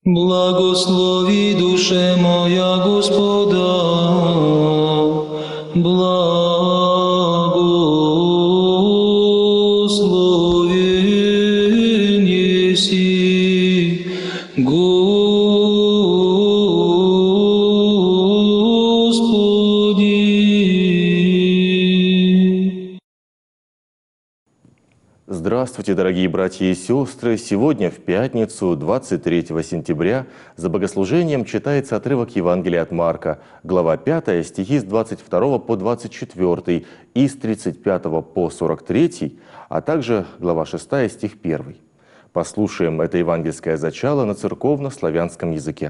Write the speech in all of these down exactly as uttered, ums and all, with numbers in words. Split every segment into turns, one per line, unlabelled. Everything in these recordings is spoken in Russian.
Благослови, душе моя, Господа, благословен еси, Господи.
Здравствуйте, дорогие братья и сестры! Сегодня, в пятницу, двадцать третьего сентября, за богослужением читается отрывок Евангелия от Марка, глава пятая, стихи с двадцать второго по двадцать четвёртый и с тридцать пятого по сорок третий, а также глава шестая, стих первый. Послушаем это евангельское зачало на церковно-славянском языке.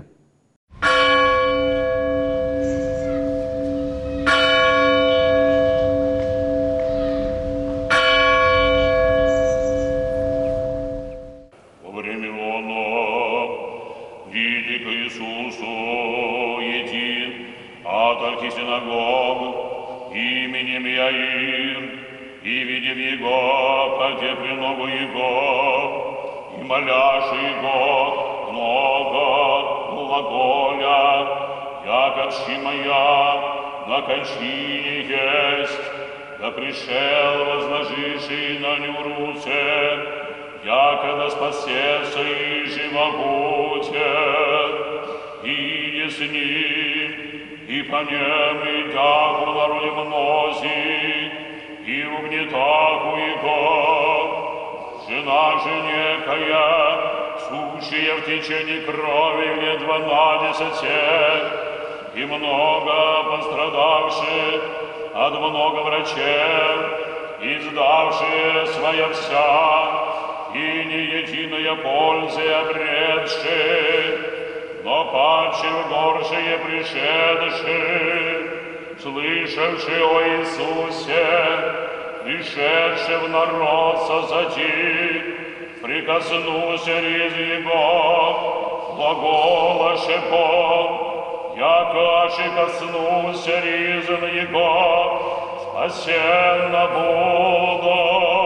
Синагог именем Яир, и, видев его, подепли ногу его, и моляши его много глаголя, яко дши моя на кончине есть, да пришел, возложивший на ню руце, яко да спасется и живогутет, и не с ним, и по нем идях в народе мнози, и угнетаху его. Жена же некая, сущая в течение крови лет двенадцати, и много пострадавших от много врачей, и сдавшие своя вся, и не единая пользы обретших, но паче в горшие пришедшие, слышавши о Иисусе, пришедший в народ созади, прикоснулся из Его, глагола шепот, яко аше коснулся ризом Его, спасенно буду,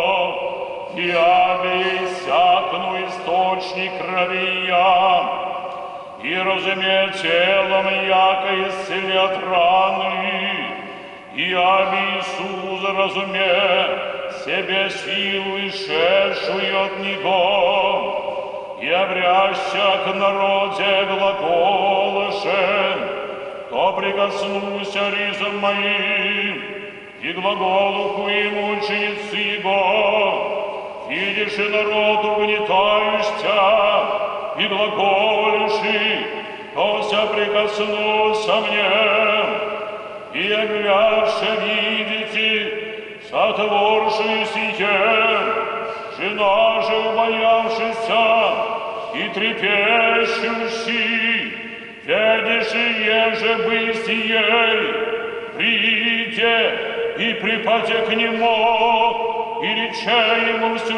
я иссякну источник крови я, и разуме телом, яко исцелят раны, и об Иисус разуме себе силу ишедшую от Него, и обряща к народе глаголошем, то прикоснулся ризом моим, и глаголуху ему ученицы Его, видишь и народ угнетающийся, и глаголиши, то ся прикоснулся мне, и являше видите, сотворшую сие, жена же убоявшися и трепещущий, видишь и еже быть ей, прииде и припаде к нему, и рече ему всю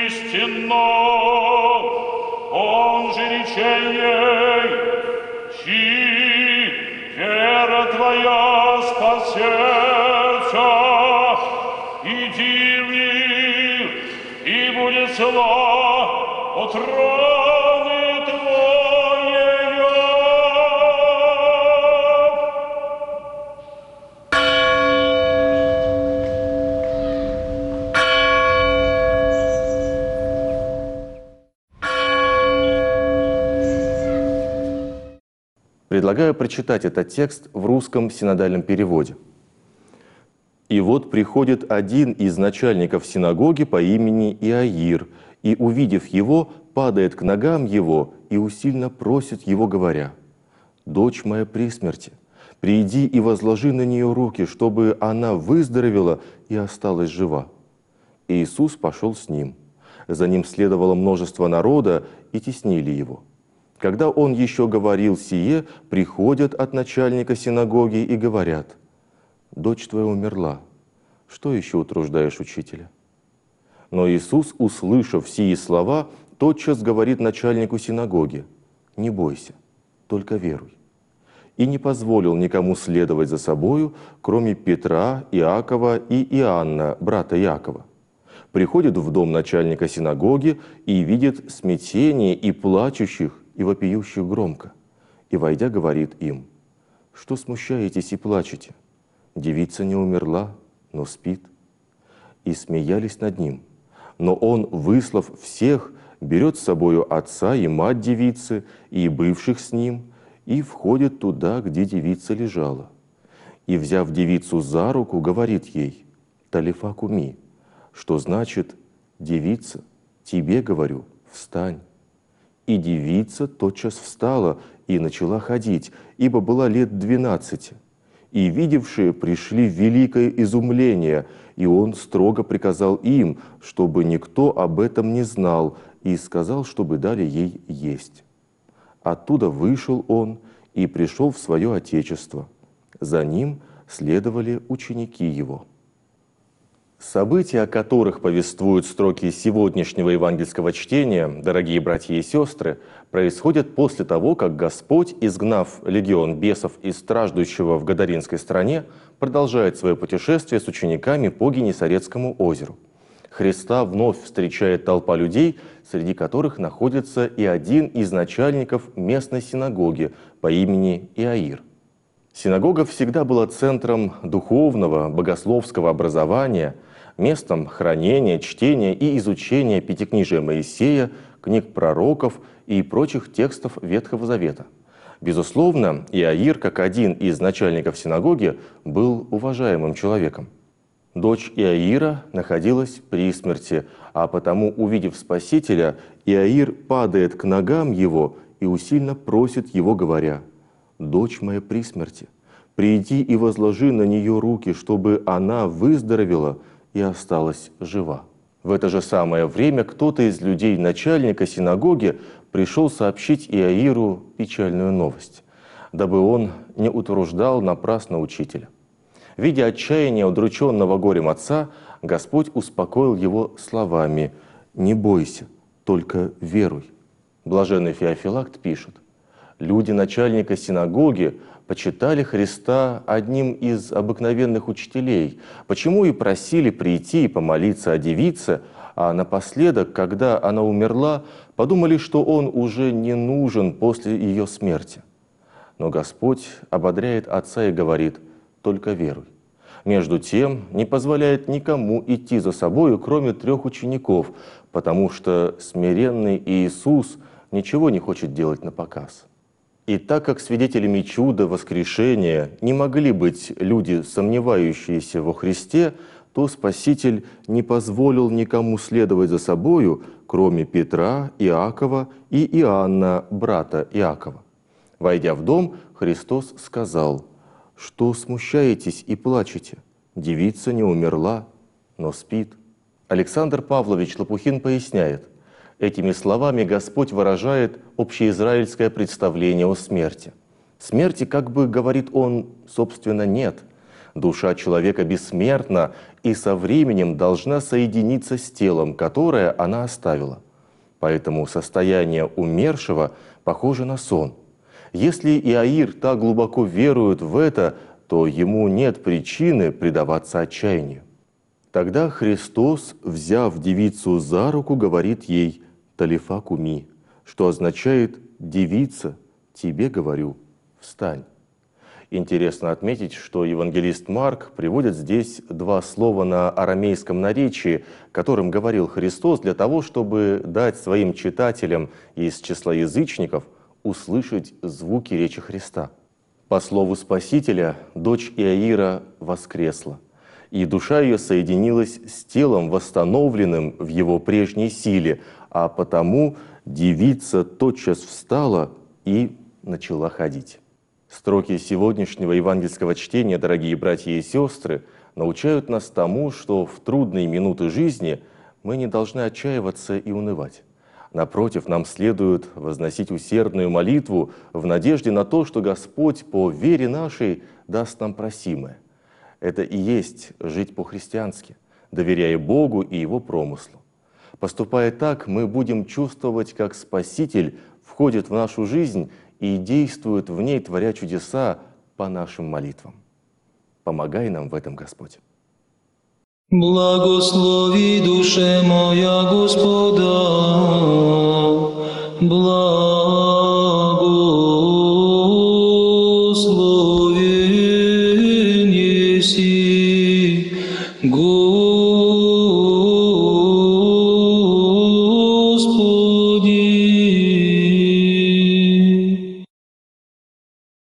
истину. Он же рече ей, чи вера твоя спасется, иди в них, и будет сла от раны твоей.
Предлагаю прочитать этот текст в русском синодальном переводе. «И вот приходит один из начальников синагоги по имени Иаир, и, увидев его, падает к ногам его и усильно просит его, говоря: „Дочь моя при смерти, приди и возложи на нее руки, чтобы она выздоровела и осталась жива“. И Иисус пошел с ним. За ним следовало множество народа, и теснили его. Когда он еще говорил сие, приходят от начальника синагоги и говорят: „Дочь твоя умерла, что еще утруждаешь учителя?“ Но Иисус, услышав сии слова, тотчас говорит начальнику синагоги: „Не бойся, только веруй“. И не позволил никому следовать за собою, кроме Петра, Иакова и Иоанна, брата Иакова. Приходит в дом начальника синагоги и видит смятение и плачущих, и вопиющих громко. И, войдя, говорит им: «Что смущаетесь и плачете? Девица не умерла, но спит». И смеялись над ним. Но он, выслав всех, берет с собою отца и мать девицы, и бывших с ним, и входит туда, где девица лежала. И, взяв девицу за руку, говорит ей: «Талифа куми», что значит: «Девица, тебе говорю, встань». И девица тотчас встала и начала ходить, ибо была лет двенадцати. И видевшие пришли в великое изумление, и он строго приказал им, чтобы никто об этом не знал, и сказал, чтобы дали ей есть. Оттуда вышел он и пришел в свое отечество. За ним следовали ученики его. События, о которых повествуют строки сегодняшнего евангельского чтения, дорогие братья и сестры, происходят после того, как Господь, изгнав легион бесов из страждущего в Гадаринской стране, продолжает свое путешествие с учениками по Генесарецкому озеру. Христа вновь встречает толпа людей, среди которых находится и один из начальников местной синагоги по имени Иаир. Синагога всегда была центром духовного, богословского образования, местом хранения, чтения и изучения Пятикнижия Моисея, книг пророков и прочих текстов Ветхого Завета. Безусловно, Иаир, как один из начальников синагоги, был уважаемым человеком. Дочь Иаира находилась при смерти, а потому, увидев Спасителя, Иаир падает к ногам его и усильно просит его, говоря: «Дочь моя при смерти, приди и возложи на нее руки, чтобы она выздоровела и осталась жива». В это же самое время кто-то из людей начальника синагоги пришел сообщить Иаиру печальную новость, дабы он не утруждал напрасно учителя. Видя отчаяние удрученного горем отца, Господь успокоил его словами: «Не бойся, только веруй». Блаженный Феофилакт пишет: «Люди начальника синагоги почитали Христа одним из обыкновенных учителей, почему и просили прийти и помолиться о девице, а напоследок, когда она умерла, подумали, что он уже не нужен после ее смерти». Но Господь ободряет отца и говорит: «Только веруй». Между тем не позволяет никому идти за собою, кроме трех учеников, потому что смиренный Иисус ничего не хочет делать напоказ. И так как свидетелями чуда воскрешения не могли быть люди, сомневающиеся во Христе, то Спаситель не позволил никому следовать за собою, кроме Петра, Иакова и Иоанна, брата Иакова. Войдя в дом, Христос сказал: «Что смущаетесь и плачете? Девица не умерла, но спит». Александр Павлович Лопухин поясняет: этими словами Господь выражает общеизраильское представление о смерти. Смерти, как бы говорит он, собственно, нет. Душа человека бессмертна и со временем должна соединиться с телом, которое она оставила. Поэтому состояние умершего похоже на сон. Если Иаир так глубоко верует в это, то ему нет причины предаваться отчаянию. Тогда Христос, взяв девицу за руку, говорит ей: «Талифа куми», что означает: «Девица, тебе говорю, встань». Интересно отметить, что евангелист Марк приводит здесь два слова на арамейском наречии, которым говорил Христос, для того, чтобы дать своим читателям из числа язычников услышать звуки речи Христа. По слову Спасителя, дочь Иаира воскресла, и душа ее соединилась с телом, восстановленным в его прежней силе, а потому девица тотчас встала и начала ходить. Строки сегодняшнего евангельского чтения, дорогие братья и сестры, научают нас тому, что в трудные минуты жизни мы не должны отчаиваться и унывать. Напротив, нам следует возносить усердную молитву в надежде на то, что Господь по вере нашей даст нам просимое. Это и есть жить по-христиански, доверяя Богу и Его промыслу. Поступая так, мы будем чувствовать, как Спаситель входит в нашу жизнь и действует в ней, творя чудеса по нашим молитвам. Помогай нам в этом, Господь.
Благослови душе моя Господа, благослови. еси, Господи.